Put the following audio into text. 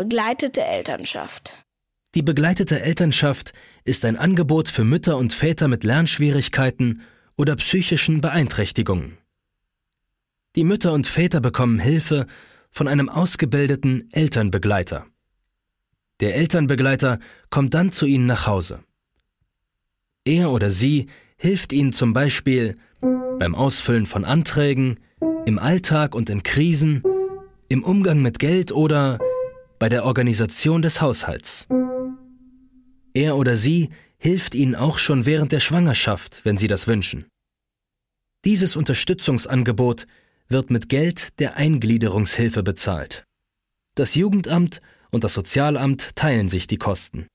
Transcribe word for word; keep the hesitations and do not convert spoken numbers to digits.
begleitete Elternschaft? Die begleitete Elternschaft ist ein Angebot für Mütter und Väter mit Lernschwierigkeiten oder psychischen Beeinträchtigungen. Die Mütter und Väter bekommen Hilfe von einem ausgebildeten Elternbegleiter. Der Elternbegleiter kommt dann zu ihnen nach Hause. Er oder sie hilft ihnen zum Beispiel beim Ausfüllen von Anträgen, im Alltag und in Krisen, im Umgang mit Geld oder bei der Organisation des Haushalts. Er oder sie hilft ihnen auch schon während der Schwangerschaft, wenn sie das wünschen. Dieses Unterstützungsangebot wird mit Geld der Eingliederungshilfe bezahlt. Das Jugendamt und das Sozialamt teilen sich die Kosten.